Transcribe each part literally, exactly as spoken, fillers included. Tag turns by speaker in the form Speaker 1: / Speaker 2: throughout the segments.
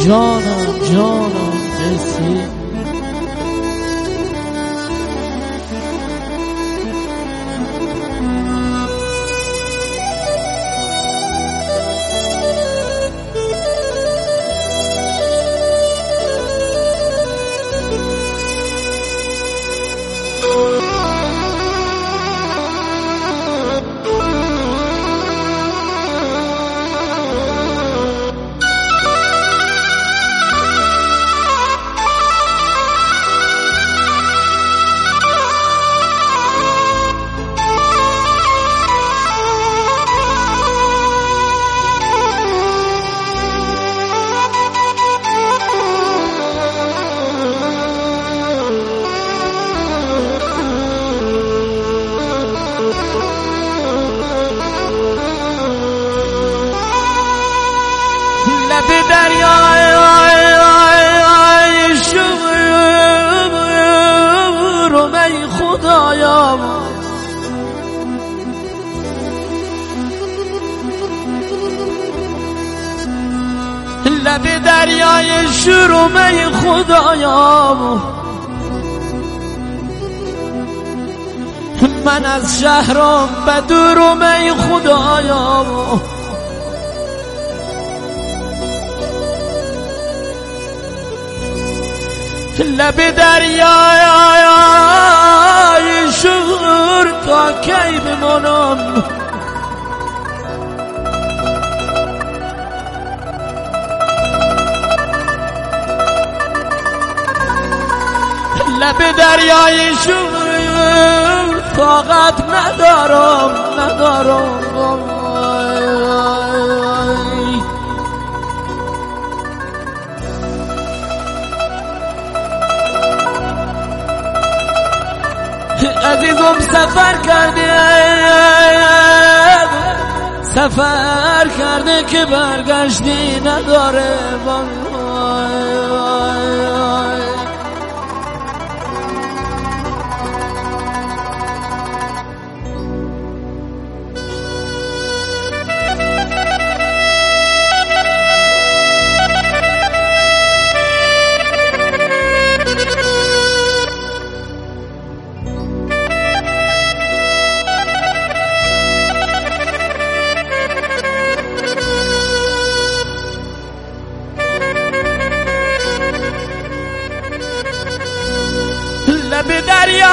Speaker 1: جانم جانم مرسی. لب دریای شورم ای خدایا، لب دریای شورم ای خدایا، من از شهرم بدورم ای خدایا. لب دریای شور تا کی بمانم، لب دریای شور طاقت ندارم ندارم. عزیزم سفر کرده سفر کرده که برگشتی نداره. لب دریا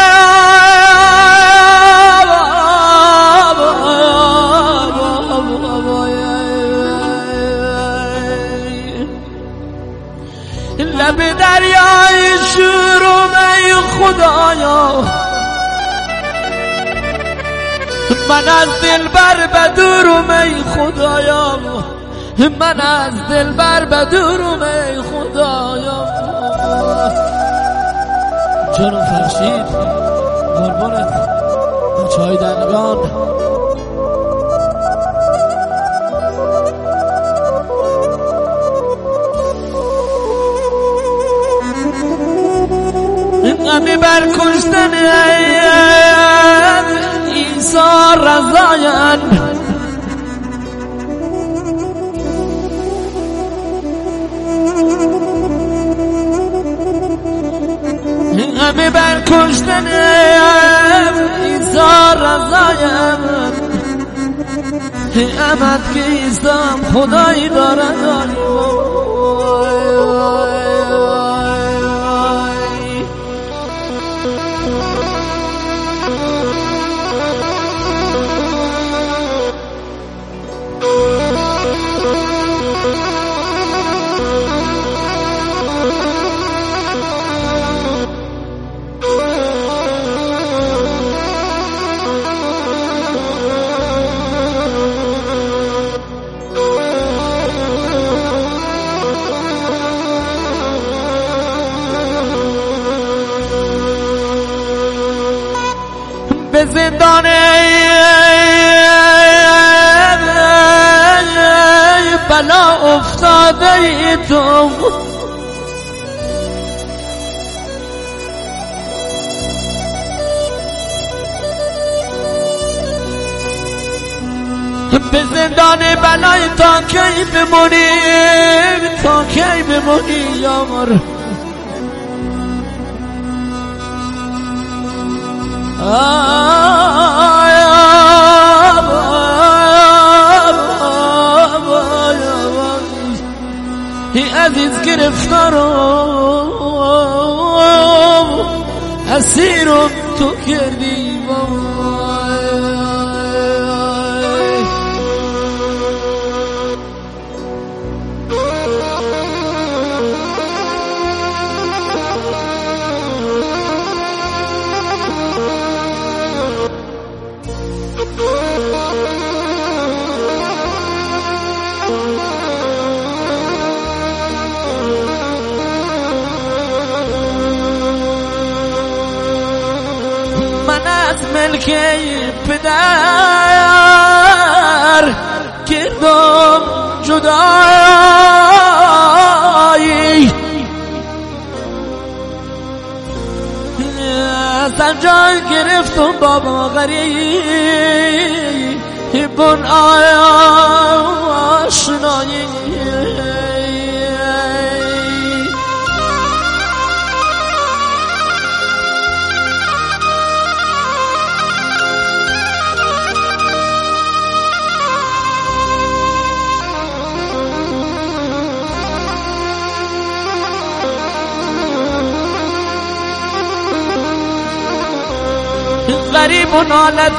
Speaker 1: لب دریای شورم ای خدایا، من از دلبر بدورم ای خدایا، من از دلبر بدورم ای خدایا. جانم فرشید قربانت بچه های دنگان، غمی بر کشتن عیسی رضایان، غمی بر کشتن عیسی رضایم، امد که عیسی خدایی دارد. به زندان بلا افتاده ای تو، به زندان بلای تا کی بمونی، تا کی نمونی یار ای عزیز گرفتارم اسیرم تو کردی ملک پدر کردم جدایی سنجان گرفتم بابا غریب آشنایی غریب و نالت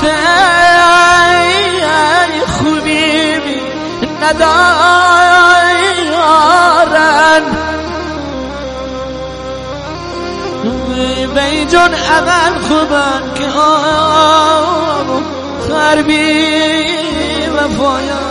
Speaker 1: خوبی ندارن بی جون عمل خوبن که خربی وفایا